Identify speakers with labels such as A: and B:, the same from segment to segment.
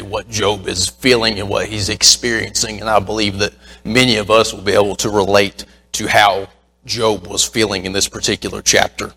A: what Job is feeling and what he's experiencing. And I believe that many of us will be able to relate to how Job was feeling in this particular chapter.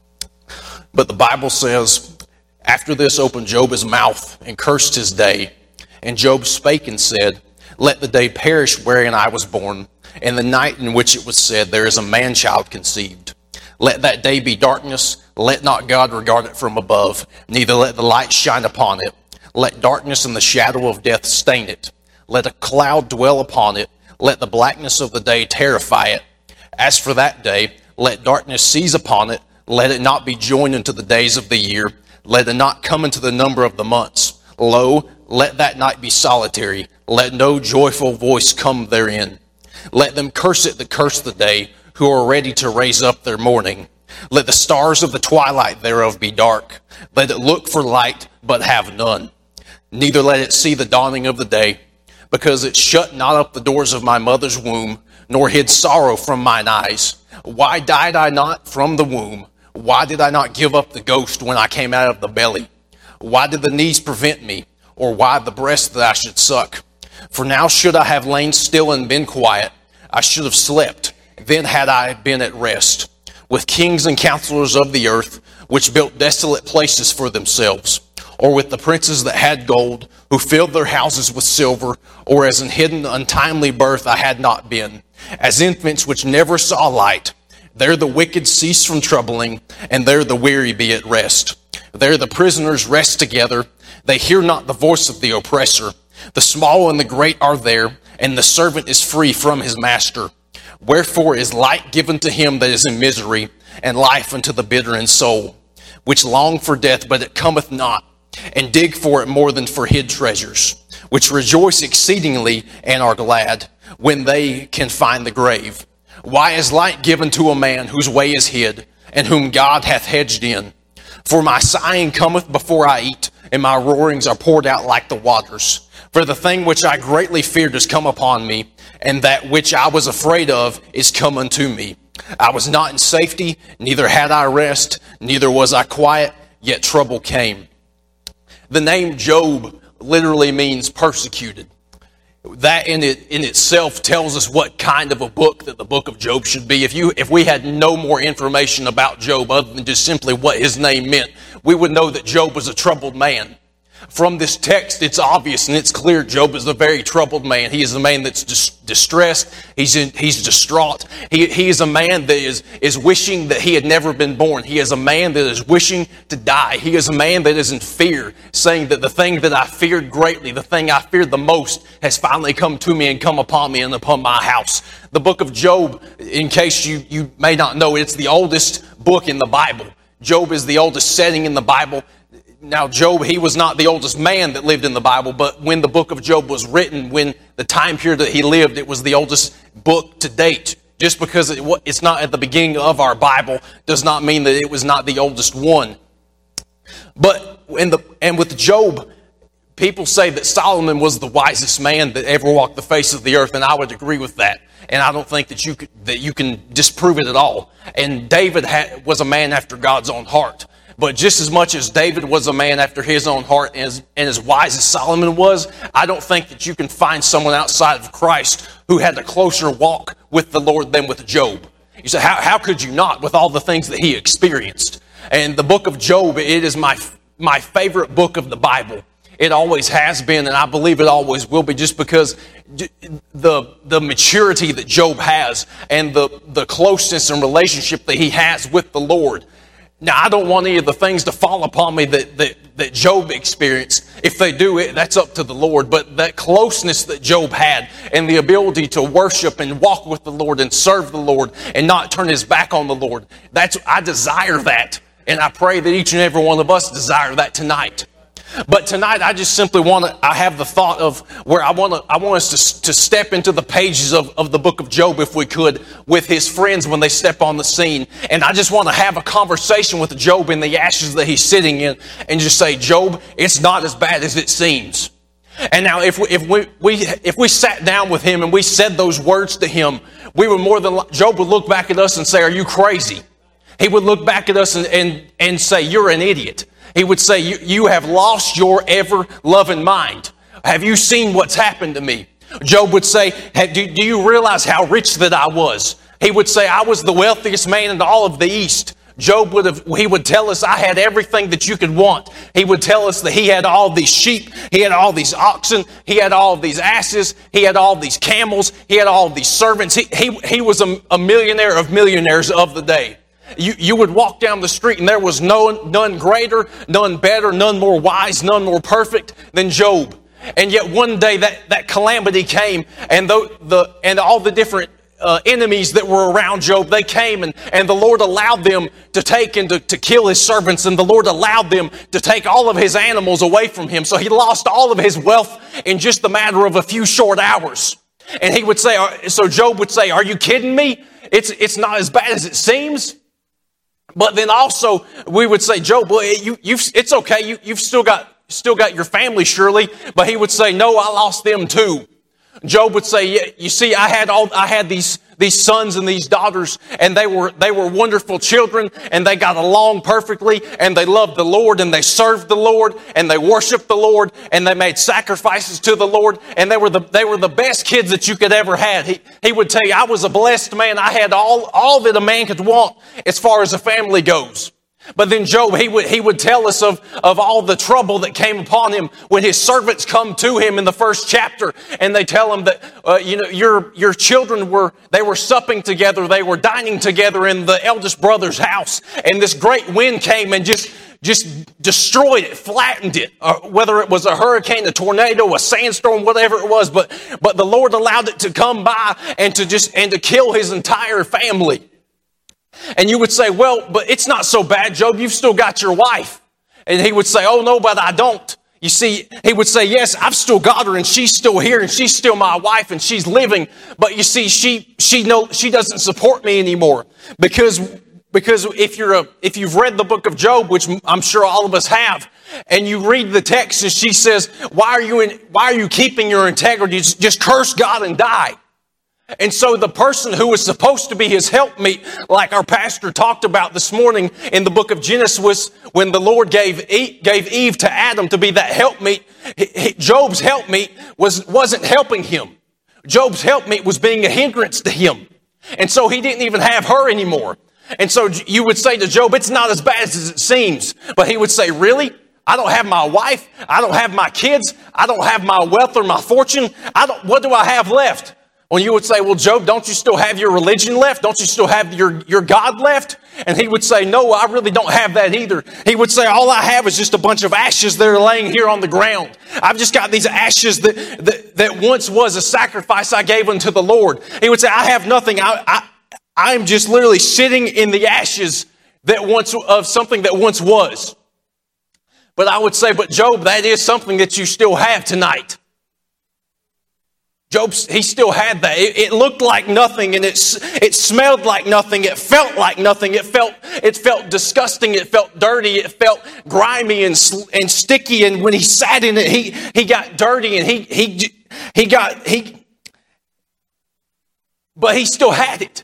A: But the Bible says, after this opened Job his mouth and cursed his day. And Job spake and said, let the day perish wherein I was born, and the night in which it was said, there is a man-child conceived. Let that day be darkness, let not God regard it from above, neither let the light shine upon it. Let darkness and the shadow of death stain it. Let a cloud dwell upon it. Let the blackness of the day terrify it. As for that day, let darkness seize upon it. Let it not be joined unto the days of the year. Let it not come into the number of the months. Lo, let that night be solitary. Let no joyful voice come therein. Let them curse it that curse the day, who are ready to raise up their mourning. Let the stars of the twilight thereof be dark. Let it look for light, but have none. Neither let it see the dawning of the day, because it shut not up the doors of my mother's womb, nor hid sorrow from mine eyes. Why died I not from the womb? Why did I not give up the ghost when I came out of the belly? Why did the knees prevent me, or why the breast that I should suck? For now should I have lain still and been quiet. I should have slept, then had I been at rest. With kings and counselors of the earth, which built desolate places for themselves, or with the princes that had gold, who filled their houses with silver, or as in hidden untimely birth I had not been, as infants which never saw light. There the wicked cease from troubling, and there the weary be at rest. There the prisoners rest together, they hear not the voice of the oppressor. The small and the great are there, and the servant is free from his master. Wherefore is light given to him that is in misery, and life unto the bitter in soul, which long for death, but it cometh not, and dig for it more than for hid treasures, which rejoice exceedingly and are glad, when they can find the grave. Why is light given to a man whose way is hid, and whom God hath hedged in? For my sighing cometh before I eat, and my roarings are poured out like the waters. For the thing which I greatly feared is come upon me, and that which I was afraid of is come unto me. I was not in safety, neither had I rest, neither was I quiet, yet trouble came. The name Job literally means persecuted. That in itself tells us what kind of a book that the book of Job should be. If we had no more information about Job other than just simply what his name meant, we would know that Job was a troubled man. From this text, it's obvious and it's clear Job is a very troubled man. He is a man that's distressed. He's distraught. He is a man that is wishing that he had never been born. He is a man that is wishing to die. He is a man that is in fear, saying that the thing that I feared greatly, the thing I feared the most, has finally come to me and come upon me and upon my house. The book of Job, in case you may not know, it's the oldest book in the Bible. Job is the oldest setting in the Bible. Now, Job, he was not the oldest man that lived in the Bible, but when the book of Job was written, when the time period that he lived, it was the oldest book to date. Just because it's not at the beginning of our Bible does not mean that it was not the oldest one. But with Job, people say that Solomon was the wisest man that ever walked the face of the earth, and I would agree with that. And I don't think that you can disprove it at all. And David was a man after God's own heart. But just as much as David was a man after his own heart and as wise as Solomon was, I don't think that you can find someone outside of Christ who had a closer walk with the Lord than with Job. You say, how could you not, with all the things that he experienced? And the book of Job, it is my favorite book of the Bible. It always has been, and I believe it always will be, just because the maturity that Job has and the closeness and relationship that he has with the Lord. Now, I don't want any of the things to fall upon me that Job experienced. If they do, that's up to the Lord. But that closeness that Job had and the ability to worship and walk with the Lord and serve the Lord and not turn his back on the Lord, I desire that. And I pray that each and every one of us desire that tonight. But tonight, I just simply I have the thought of where I want us to step into the pages of the book of Job, if we could, with his friends when they step on the scene. And I just want to have a conversation with Job in the ashes that he's sitting in and just say, Job, it's not as bad as it seems. And now if we sat down with him and we said those words to him, Job would look back at us and say, are you crazy? He would look back at us and say, you're an idiot. He would say, you have lost your ever-loving mind. Have you seen what's happened to me? Job would say, do you realize how rich that I was? He would say, I was the wealthiest man in all of the East. He would tell us, I had everything that you could want. He would tell us that he had all these sheep, he had all these oxen, he had all of these asses, he had all these camels, he had all of these servants. He was a millionaire of millionaires of the day. You would walk down the street and there was none greater, none better, none more wise, none more perfect than Job. And yet one day that calamity came, and all the different enemies that were around Job, they came and the Lord allowed them to take and to kill his servants, and the Lord allowed them to take all of his animals away from him. So he lost all of his wealth in just the matter of a few short hours. And he would say, so Job would say, are you kidding me? It's not as bad as it seems. But then also we would say, Job, well, it's okay. You've still got your family, surely. But he would say, no, I lost them too. Job would say, yeah, you see, I had these sons and these daughters, and they were wonderful children, and they got along perfectly, and they loved the Lord, and they served the Lord, and they worshiped the Lord, and they made sacrifices to the Lord, and they were the best kids that you could ever have. He would tell you, I was a blessed man. I had all that a man could want as far as a family goes. But then Job, he would tell us of all the trouble that came upon him when his servants come to him in the first chapter, and they tell him that, your children were supping together, they were dining together in the eldest brother's house, and this great wind came and just destroyed it, flattened it, whether it was a hurricane, a tornado, a sandstorm, whatever it was, but the Lord allowed it to come by and to kill his entire family. And you would say, well, but it's not so bad, Job. You've still got your wife. And he would say, oh, no, but I don't. You see, he would say, yes, I've still got her, and she's still here, and she's still my wife, and she's living. But you see, she doesn't support me anymore. Because if you've read the book of Job, which I'm sure all of us have, and you read the text, and she says, why are you keeping your integrity? Just curse God and die. And so the person who was supposed to be his helpmeet, like our pastor talked about this morning in the book of Genesis, when the Lord gave Eve to Adam to be that helpmeet, Job's helpmeet wasn't helping him. Job's helpmeet was being a hindrance to him. And so he didn't even have her anymore. And so you would say to Job, it's not as bad as it seems. But he would say, really? I don't have my wife. I don't have my kids. I don't have my wealth or my fortune. What do I have left? Well, you would say, well, Job, don't you still have your religion left? Don't you still have your God left? And he would say, no, I really don't have that either. He would say, all I have is just a bunch of ashes that are laying here on the ground. I've just got these ashes that once was a sacrifice I gave unto the Lord. He would say, I have nothing. I'm just literally sitting in the ashes of something that once was. But I would say, but Job, that is something that you still have tonight. Job, he still had that. It looked like nothing, and it smelled like nothing. It felt like nothing. It felt disgusting. It felt dirty. It felt grimy and sticky. And when he sat in it, he got dirty, and but he still had it.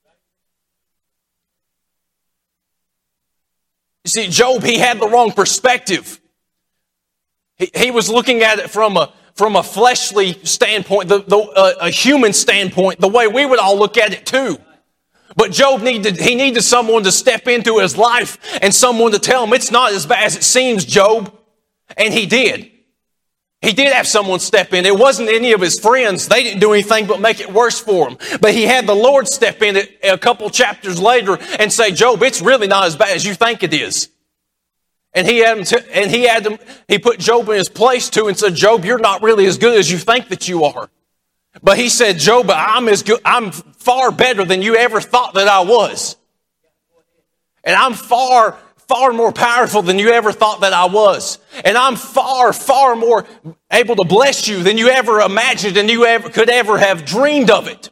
A: You see, Job, he had the wrong perspective. He was looking at it from a fleshly standpoint, a human standpoint, the way we would all look at it too. But Job needed someone to step into his life and someone to tell him it's not as bad as it seems, Job. And he did. He did have someone step in. It wasn't any of his friends. They didn't do anything but make it worse for him. But he had the Lord step in a couple chapters later and say, Job, it's really not as bad as you think it is. And he put Job in his place too and said, Job, you're not really as good as you think that you are. But he said, Job, I'm far better than you ever thought that I was. And I'm far more powerful than you ever thought that I was. And I'm far more able to bless you than you ever imagined and you could ever have dreamed of it.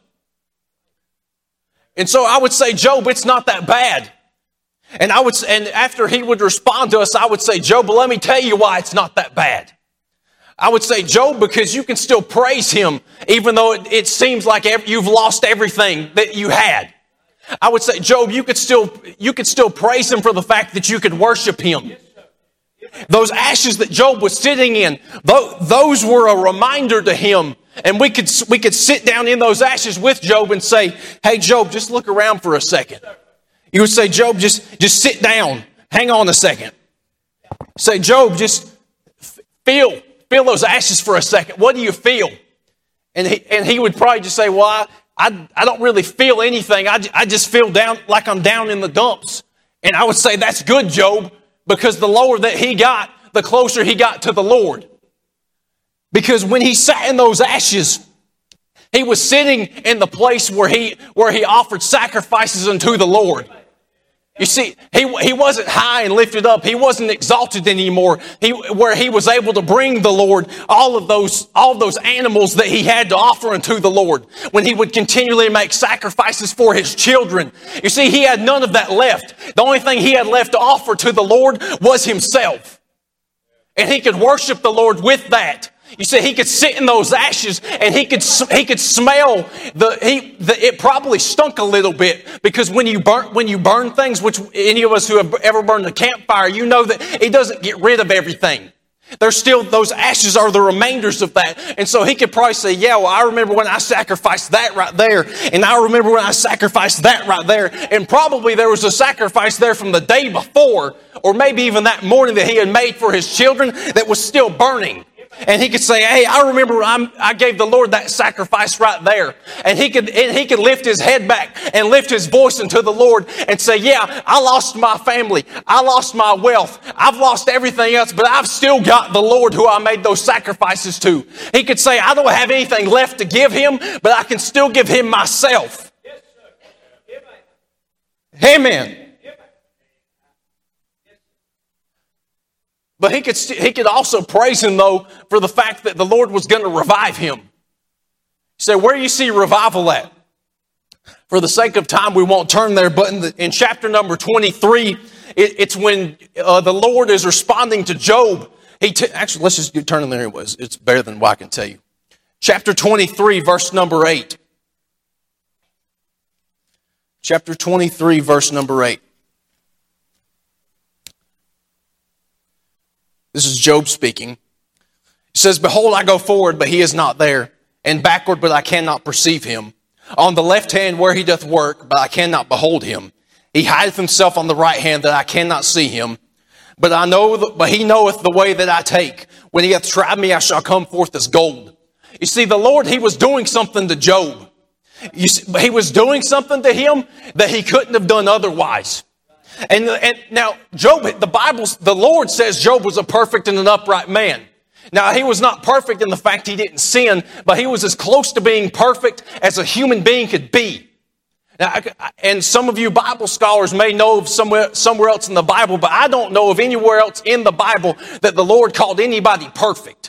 A: And so I would say, Job, it's not that bad. And after he would respond to us, I would say, Job, let me tell you why it's not that bad. I would say, Job, because you can still praise him, even though it seems like you've lost everything that you had. I would say, Job, you could still praise him for the fact that you could worship him. those ashes that Job was sitting in, those were a reminder to him. And we could sit down in those ashes with Job and say, hey, Job, just look around for a second. You would say, Job, just sit down. Hang on a second. Say, Job, just feel those ashes for a second. What do you feel? And he would probably just say, well, I don't really feel anything. I just feel down like I'm down in the dumps. And I would say, that's good, Job, because the lower that he got, the closer he got to the Lord. Because when he sat in those ashes, he was sitting in the place where he offered sacrifices unto the Lord. You see, he wasn't high and lifted up. He wasn't exalted anymore. Where he was able to bring the Lord all of those animals that he had to offer unto the Lord. When he would continually make sacrifices for his children. You see, he had none of that left. The only thing he had left to offer to the Lord was himself. And he could worship the Lord with that. You see, he could sit in those ashes and he could smell it probably stunk a little bit, because when you burn things, which any of us who have ever burned a campfire, you know that it doesn't get rid of everything. There's still, those ashes are the remainders of that. And so he could probably say, yeah, well, I remember when I sacrificed that right there. And I remember when I sacrificed that right there. And probably there was a sacrifice there from the day before, or maybe even that morning that he had made for his children that was still burning. And he could say, hey, I remember I gave the Lord that sacrifice right there. And he could lift his head back and lift his voice unto the Lord and say, yeah, I lost my family. I lost my wealth. I've lost everything else, but I've still got the Lord who I made those sacrifices to. He could say, I don't have anything left to give him, but I can still give him myself. Amen. But he could also praise him, though, for the fact that the Lord was going to revive him. You say, where do you see revival at? For the sake of time, we won't turn there. But in chapter number 23, it's when the Lord is responding to Job. Actually, let's just turn in there. It's better than what I can tell you. Chapter 23, verse number 8. Chapter 23, verse number 8. This is Job speaking. He says, behold, I go forward, but he is not there, and backward, but I cannot perceive him. On the left hand where he doth work, but I cannot behold him. He hideth himself on the right hand, that I cannot see him. But he knoweth the way that I take. When he hath tried me, I shall come forth as gold. You see, the Lord, he was doing something to Job. He was doing something to him that he couldn't have done otherwise. And now, Job, the Lord says Job was a perfect and an upright man. Now, he was not perfect in the fact he didn't sin, but he was as close to being perfect as a human being could be. Now, and some of you Bible scholars may know of somewhere else in the Bible, but I don't know of anywhere else in the Bible that the Lord called anybody perfect.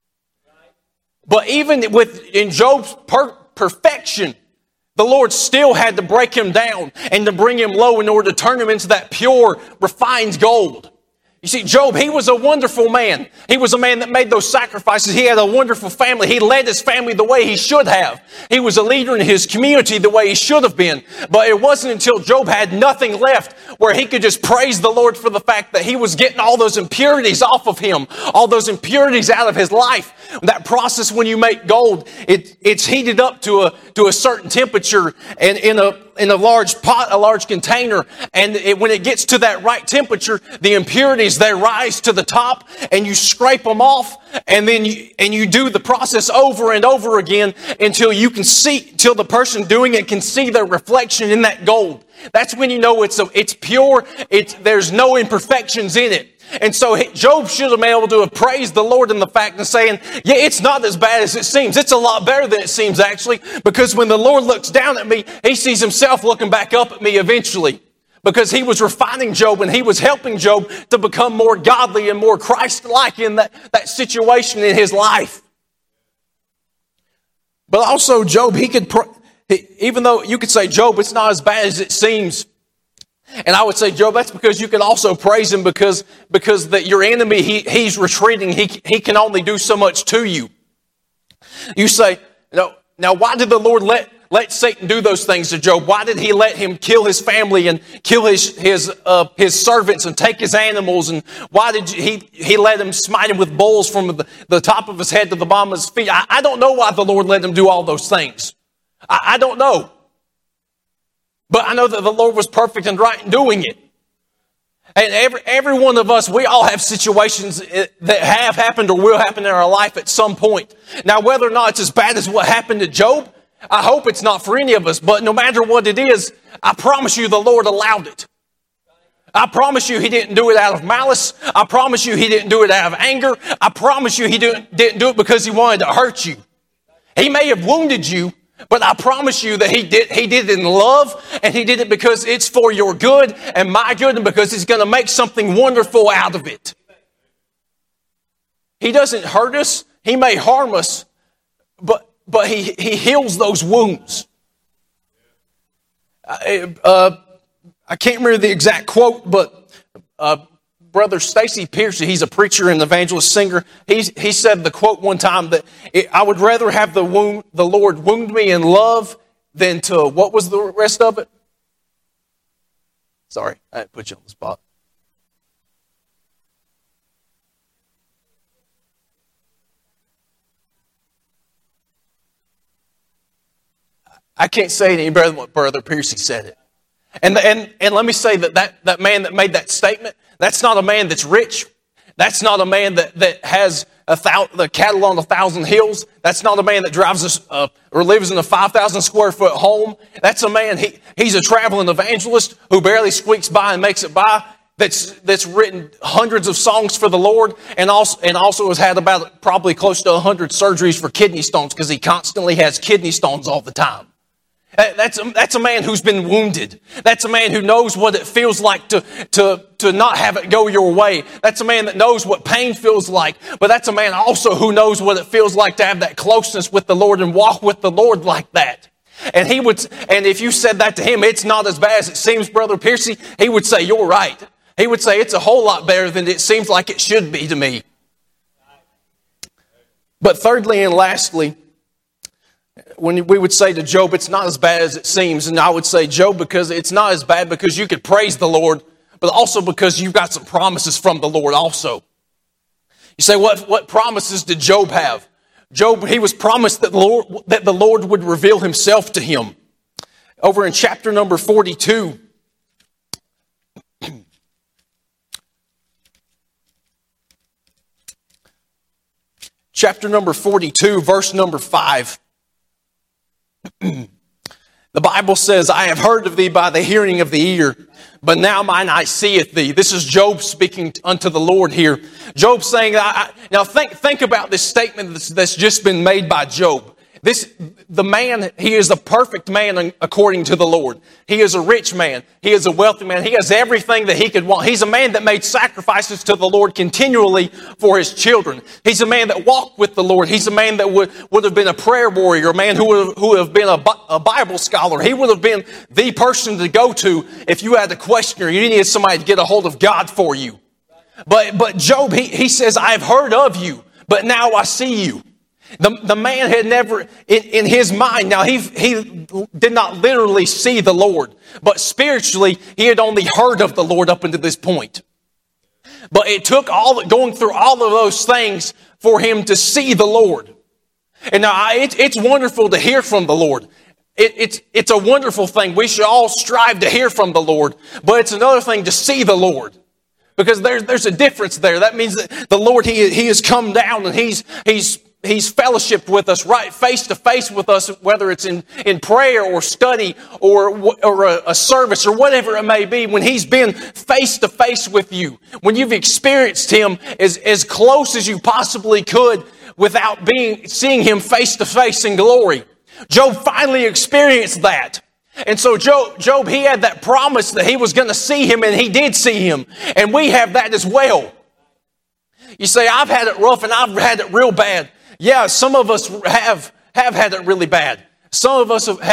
A: But even in Job's perfection, the Lord still had to break him down and to bring him low in order to turn him into that pure, refined gold. You see, Job, he was a wonderful man. He was a man that made those sacrifices. He had a wonderful family. He led his family the way he should have. He was a leader in his community the way he should have been. But it wasn't until Job had nothing left where he could just praise the Lord for the fact that he was getting all those impurities off of him, all those impurities out of his life. That process when you make gold, it's heated up to a certain temperature and in a large pot, a large container, and when it gets to that right temperature, the impurities, they rise to the top, and you scrape them off, and then you do the process over and over again until the person doing it can see their reflection in that gold. That's when you know it's pure. There's no imperfections in it. And so Job should have been able to have praised the Lord in the fact of saying, yeah, it's not as bad as it seems. It's a lot better than it seems, actually, because when the Lord looks down at me, he sees himself looking back up at me eventually, because he was refining Job and he was helping Job to become more godly and more Christ-like in that situation in his life. But also Job, even though you could say, Job, it's not as bad as it seems. And I would say, Job, that's because you can also praise him because that your enemy, he's retreating. He can only do so much to you. You say, now why did the Lord let let Satan do those things to Job? Why did he let him kill his family and kill his servants and take his animals? And why did he let him smite him with bulls from the top of his head to the bottom of his feet? I don't know why the Lord let him do all those things. I don't know. But I know that the Lord was perfect and right in doing it. And every one of us, we all have situations that have happened or will happen in our life at some point. Now, whether or not it's as bad as what happened to Job, I hope it's not for any of us. But no matter what it is, I promise you the Lord allowed it. I promise you He didn't do it out of malice. I promise you He didn't do it out of anger. I promise you He didn't do it because He wanted to hurt you. He may have wounded you, but I promise you that He did it in love, and He did it because it's for your good and my good, and because He's going to make something wonderful out of it. He doesn't hurt us. He may harm us, but He heals those wounds. I can't remember the exact quote, but Brother Stacy Piercy, he's a preacher and evangelist singer. He said the quote one time that I would rather have the Lord wound me in love than to, what was the rest of it? Sorry, I didn't put you on the spot. I can't say it any better than what Brother Piercy said it. And let me say that man that made that statement, that's not a man that's rich. That's not a man that has the cattle on 1,000 hills. That's not a man that drives or lives in a 5,000 square foot home. That's a man, he's a traveling evangelist who barely squeaks by and makes it by. That's written hundreds of songs for the Lord, and also has had about probably close to 100 surgeries for kidney stones because he constantly has kidney stones all the time. That's a man who's been wounded. That's a man who knows what it feels like to not have it go your way. That's a man that knows what pain feels like. But that's a man also who knows what it feels like to have that closeness with the Lord and walk with the Lord like that. And if you said that to him, it's not as bad as it seems, Brother Piercy, he would say, you're right. He would say, it's a whole lot better than it seems like it should be to me. But thirdly and lastly, when we would say to Job, it's not as bad as it seems. And I would say, Job, because it's not as bad because you could praise the Lord, but also because you've got some promises from the Lord also. You say, what promises did Job have? Job, he was promised that the Lord would reveal Himself to him. Over in chapter number 42, chapter number 42, verse number 5. The Bible says, I have heard of thee by the hearing of the ear, but now mine eye seeth thee. This is Job speaking unto the Lord here. Job saying, now think about this statement that's just been made by Job. The man, he is a perfect man according to the Lord. He is a rich man. He is a wealthy man. He has everything that he could want. He's a man that made sacrifices to the Lord continually for his children. He's a man that walked with the Lord. He's a man that would have been a prayer warrior, a man who would have been a Bible scholar. He would have been the person to go to if you had a question or you needed somebody to get a hold of God for you. But Job, he says, I have heard of you, but now I see you. The man had never, in his mind, now he did not literally see the Lord, but spiritually he had only heard of the Lord up until this point. But it took going through all of those things for him to see the Lord. And now it's wonderful to hear from the Lord. It's a wonderful thing. We should all strive to hear from the Lord, but it's another thing to see the Lord. Because there's a difference there. That means that the Lord, He has come down and He's fellowshiped with us, right face to face with us, whether it's in prayer or study or a service or whatever it may be. When He's been face to face with you, when you've experienced Him as close as you possibly could without seeing Him face to face in glory. Job finally experienced that. And so Job, he had that promise that he was going to see Him, and he did see Him. And we have that as well. You say, I've had it rough and I've had it real bad. Yeah, some of us have had it really bad. Some of us have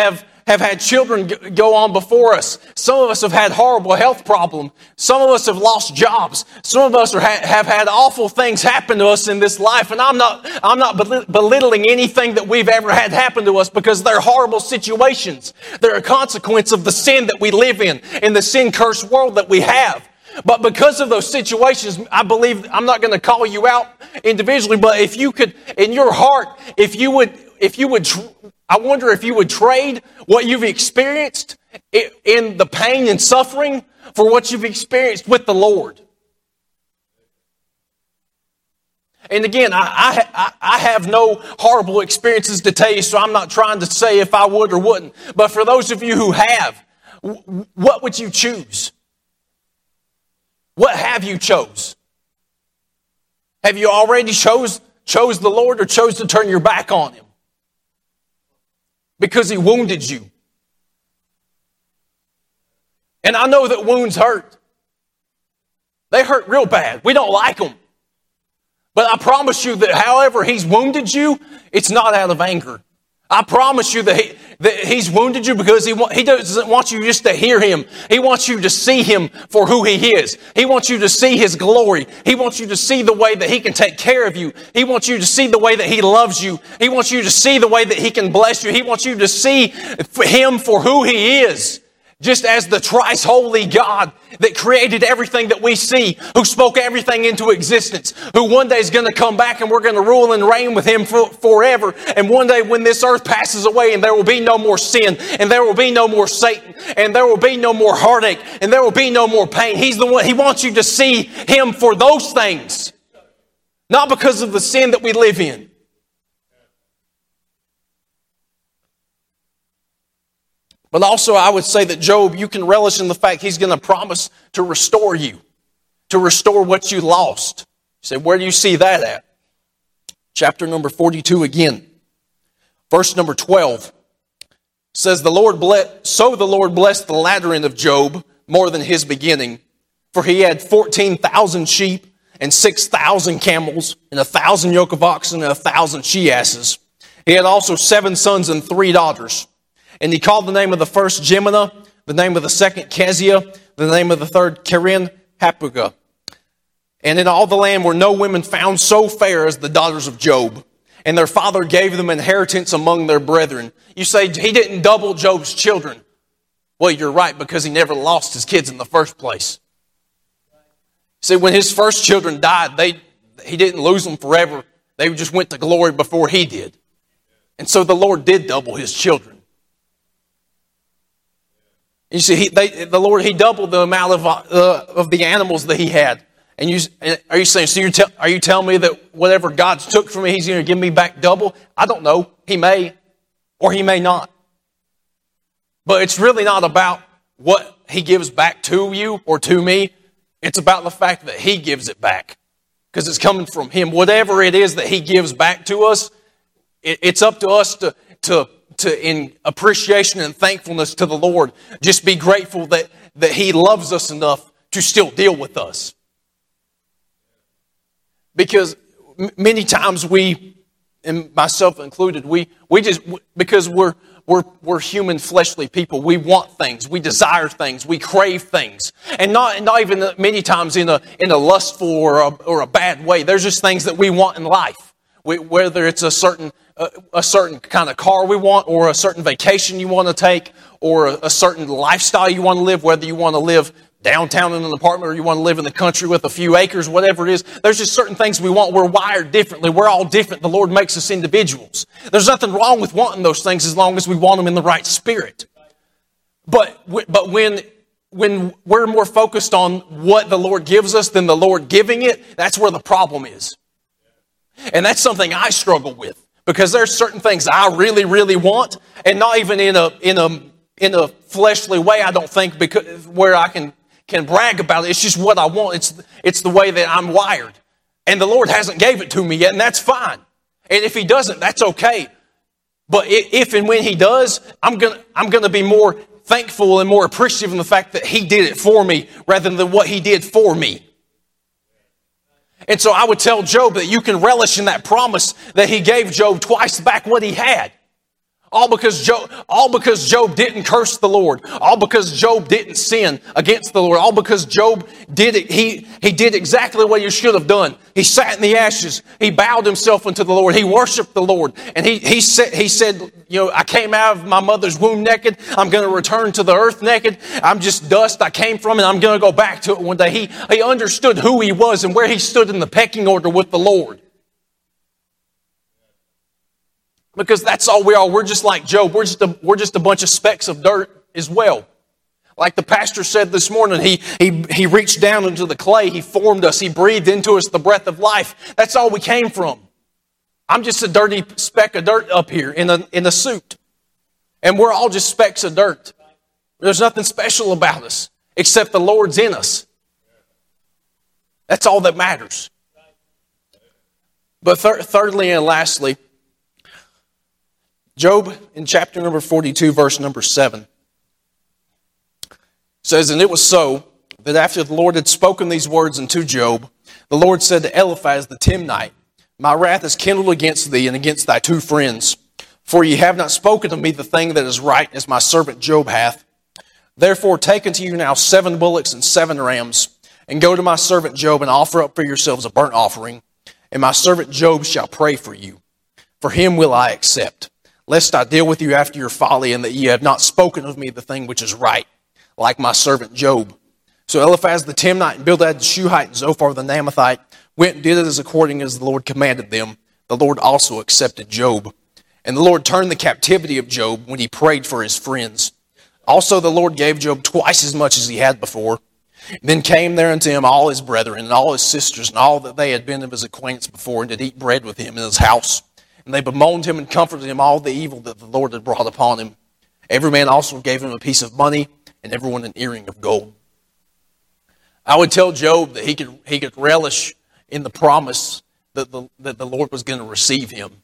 A: have had children go on before us. Some of us have had horrible health problems. Some of us have lost jobs. Some of us have had awful things happen to us in this life. And I'm not belittling anything that we've ever had happen to us, because they're horrible situations. They're a consequence of the sin that we live in the sin-cursed world that we have. But because of those situations, I believe, I'm not going to call you out individually, but if you could, in your heart, I wonder if you would trade what you've experienced in the pain and suffering for what you've experienced with the Lord. And again, I have no horrible experiences to tell you, so I'm not trying to say if I would or wouldn't. But for those of you who have, what would you choose? What have you chose? Have you already chose the Lord, or chose to turn your back on Him? Because He wounded you. And I know that wounds hurt. They hurt real bad. We don't like them. But I promise you that however He's wounded you, it's not out of anger. I promise you that He's wounded you because He doesn't want you just to hear Him. He wants you to see Him for who He is. He wants you to see His glory. He wants you to see the way that He can take care of you. He wants you to see the way that He loves you. He wants you to see the way that He can bless you. He wants you to see Him for who He is. Just as the thrice holy God that created everything that we see, who spoke everything into existence, who one day is going to come back and we're going to rule and reign with Him forever. And one day when this earth passes away and there will be no more sin, and there will be no more Satan, and there will be no more heartache, and there will be no more pain. He's the one. He wants you to see Him for those things, not because of the sin that we live in. But also I would say that Job, you can relish in the fact he's going to promise to restore you, to restore what you lost. You say, where do you see that at? Chapter number 42 again. Verse number 12 says, So the Lord blessed the latter end of Job more than his beginning, for he had 14,000 sheep and 6,000 camels and 1,000 yoke of oxen and 1,000 she-asses. He had also 7 sons and 3 daughters. And he called the name of the first Jemina, the name of the second Keziah, the name of the third Kerin Happuga. And in all the land were no women found so fair as the daughters of Job. And their father gave them inheritance among their brethren. You say he didn't double Job's children. Well, you're right, because he never lost his kids in the first place. See, when his first children died, he didn't lose them forever. They just went to glory before he did. And so the Lord did double his children. You see, the Lord, He doubled the amount of the animals that He had. And are you saying, so are you telling me that whatever God took from me, He's going to give me back double? I don't know. He may, or He may not. But it's really not about what He gives back to you or to me. It's about the fact that He gives it back, because it's coming from Him. Whatever it is that He gives back to us, it's up to us to in appreciation and thankfulness to the Lord, just be grateful that He loves us enough to still deal with us. Because many times we, and myself included, we just, because we're human fleshly people, we want things, we desire things, we crave things, and not even many times in a lustful or a bad way. There's just things that we want in life, whether it's a certain kind of car we want, or a certain vacation you want to take, or a certain lifestyle you want to live, whether you want to live downtown in an apartment or you want to live in the country with a few acres, whatever it is. There's just certain things we want. We're wired differently. We're all different. The Lord makes us individuals. There's nothing wrong with wanting those things as long as we want them in the right spirit. But when we're more focused on what the Lord gives us than the Lord giving it, that's where the problem is. And that's something I struggle with. Because there's certain things I really, really want, and not even in a fleshly way, I don't think, because where I can brag about it. It's just what I want. It's the way that I'm wired. And the Lord hasn't gave it to me yet, and that's fine. And if He doesn't, that's okay. But if and when He does, I'm gonna be more thankful and more appreciative of the fact that He did it for me rather than what He did for me. And so I would tell Job that you can relish in that promise that He gave Job twice back what he had. All because Job didn't curse the Lord. All because Job didn't sin against the Lord. All because Job did it. He did exactly what he should have done. He sat in the ashes. He bowed himself unto the Lord. He worshiped the Lord. And he said, I came out of my mother's womb naked. I'm going to return to the earth naked. I'm just dust. I came from it. I'm going to go back to it one day. He understood who he was and where he stood in the pecking order with the Lord. Because that's all we are. We're just like Job. We're just a bunch of specks of dirt as well. Like the pastor said this morning, he reached down into the clay. He formed us. He breathed into us the breath of life. That's all we came from. I'm just a dirty speck of dirt up here in a suit. And we're all just specks of dirt. There's nothing special about us except the Lord's in us. That's all that matters. But thirdly and lastly, Job in chapter number 42, verse number 7 says, "And it was so that after the Lord had spoken these words unto Job, the Lord said to Eliphaz the Timnite, My wrath is kindled against thee and against thy two friends, for ye have not spoken to me the thing that is right, as my servant Job hath. Therefore take unto you now 7 bullocks and 7 rams, and go to my servant Job and offer up for yourselves a burnt offering, and my servant Job shall pray for you. For him will I accept, lest I deal with you after your folly, and that ye have not spoken of me the thing which is right, like my servant Job." So Eliphaz the Timnite and Bildad the Shuhite and Zophar the Naamathite went and did it as according as the Lord commanded them. The Lord also accepted Job. And the Lord turned the captivity of Job when he prayed for his friends. Also the Lord gave Job twice as much as he had before. Then came there unto him all his brethren and all his sisters and all that they had been of his acquaintance before, and did eat bread with him in his house. And they bemoaned him and comforted him all the evil that the Lord had brought upon him. Every man also gave him a piece of money, and everyone an earring of gold. I would tell Job that he could relish in the promise that the Lord was going to receive him.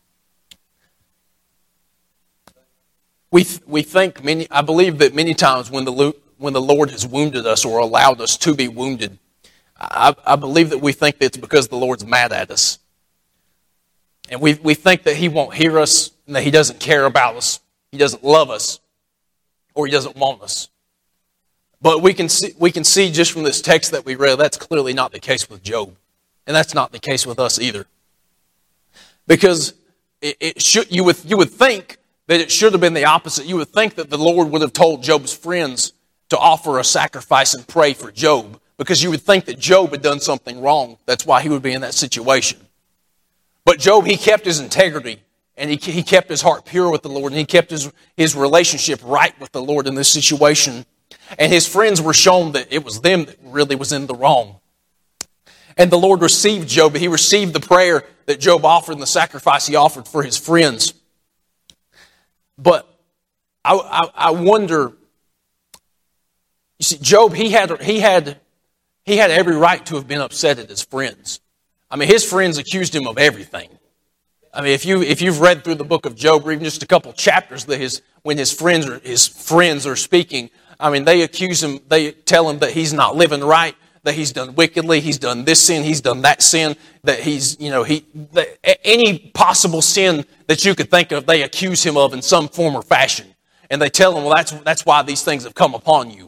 A: I believe that many times when the Lord has wounded us or allowed us to be wounded, I believe that we think that it's because the Lord's mad at us. And we think that he won't hear us, and that he doesn't care about us, he doesn't love us, or he doesn't want us. But we can see just from this text that we read, that's clearly not the case with Job. And that's not the case with us either. Because you would think that it should have been the opposite. You would think that the Lord would have told Job's friends to offer a sacrifice and pray for Job, because you would think that Job had done something wrong. That's why he would be in that situation. But Job, he kept his integrity, and he kept his heart pure with the Lord, and he kept his relationship right with the Lord in this situation. And his friends were shown that it was them that really was in the wrong. And the Lord received Job. He received the prayer that Job offered and the sacrifice he offered for his friends. But I wonder, you see, Job, he had every right to have been upset at his friends. I mean, his friends accused him of everything. I mean, if you've read through the book of Job, or even just a couple chapters, when his friends are speaking, I mean, they accuse him. They tell him that he's not living right, that he's done wickedly, he's done this sin, he's done that sin, that any possible sin that you could think of, they accuse him of in some form or fashion, and they tell him, well, that's why these things have come upon you.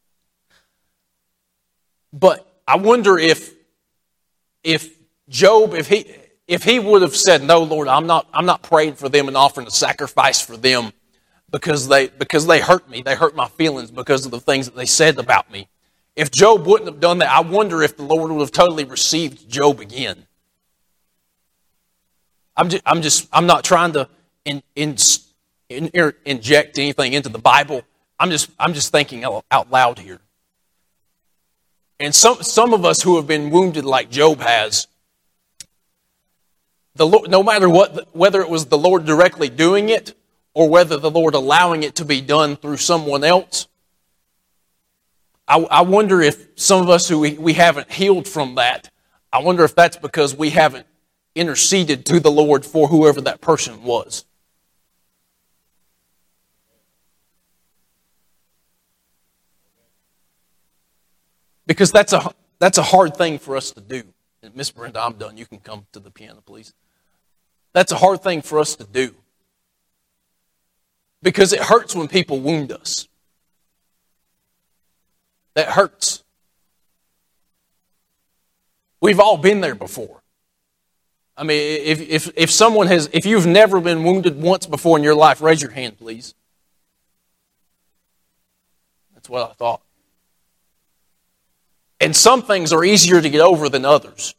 A: But I wonder if Job, if he would have said, "No, Lord, I'm not praying for them and offering a sacrifice for them because they hurt me, they hurt my feelings because of the things that they said about me." If Job wouldn't have done that, I wonder if the Lord would have totally received Job again. I'm not trying to inject anything into the Bible. I'm just thinking out loud here. And some of us who have been wounded like Job has, the Lord, no matter whether it was the Lord directly doing it or whether the Lord allowing it to be done through someone else, I wonder if some of us who we haven't healed from that, I wonder if that's because we haven't interceded to the Lord for whoever that person was. Because that's a hard thing for us to do. And Miss Brenda, I'm done. You can come to the piano, please. That's a hard thing for us to do. Because it hurts when people wound us. That hurts. We've all been there before. I mean, if you've never been wounded once before in your life, raise your hand, please. That's what I thought. And some things are easier to get over than others.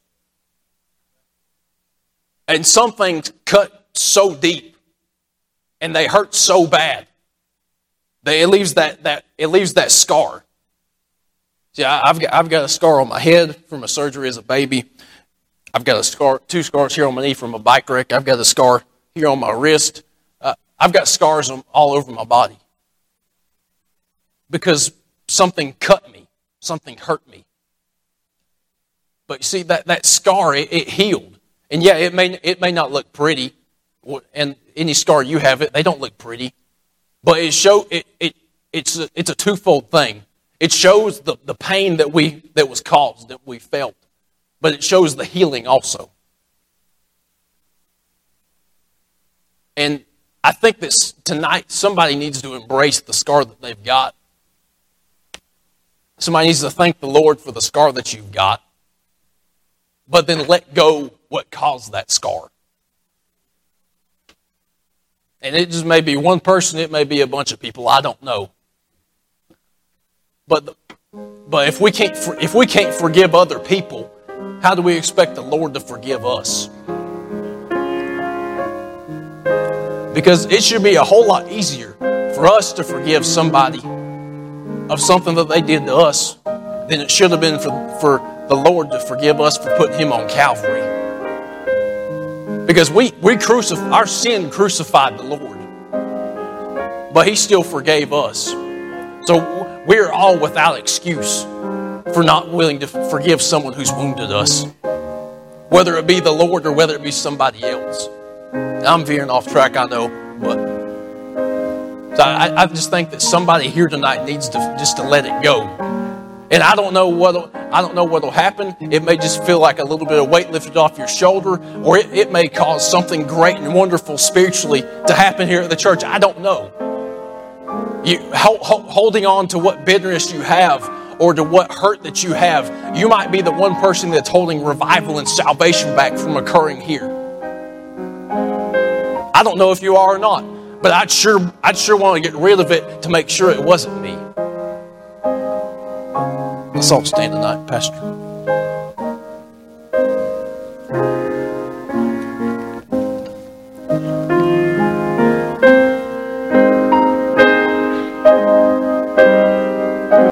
A: And some things cut so deep and they hurt so bad that it leaves that scar. See, I've got a scar on my head from a surgery as a baby. I've got two scars here on my knee from a bike wreck. I've got a scar here on my wrist. I've got scars all over my body because something cut me, something hurt me. But you see, that scar, it healed. And yeah, it may not look pretty, and any scar you have, they don't look pretty. But it's a twofold thing. It shows the pain that was caused, that we felt. But it shows the healing also. And I think that tonight somebody needs to embrace the scar that they've got. Somebody needs to thank the Lord for the scar that you've got. But then let go what caused that scar. And it just may be one person, it may be a bunch of people, I don't know. But if we can't forgive other people, how do we expect the Lord to forgive us? Because it should be a whole lot easier for us to forgive somebody of something that they did to us than it should have been for the Lord to forgive us for putting Him on Calvary. Because our sin crucified the Lord, but He still forgave us. So we're all without excuse for not willing to forgive someone who's wounded us, whether it be the Lord or whether it be somebody else. I'm veering off track, I know, but so I just think that somebody here tonight needs to let it go. And I don't know what'll happen. It may just feel like a little bit of weight lifted off your shoulder, or it may cause something great and wonderful spiritually to happen here at the church. I don't know. Holding on to what bitterness you have or to what hurt that you have, you might be the one person that's holding revival and salvation back from occurring here. I don't know if you are or not, but I'd sure want to get rid of it to make sure it wasn't me. Let's all stand tonight, Pastor.